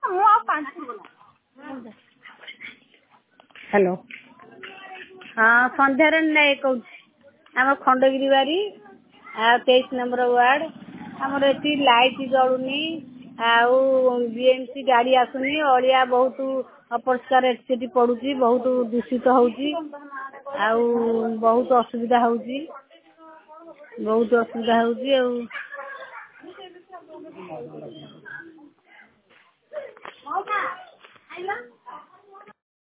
hello हाँ संध्यारण नायक कहूँ आम खंडगिरी बारी 23 नंबर वार्ड आमर एटी लाइट जलुनी बीएमसी गाड़ी आसुनी अलिया बहुत अपरिष्कार एटी पड़ुची बहुत दूषित होउची बहुत असुविधा होउची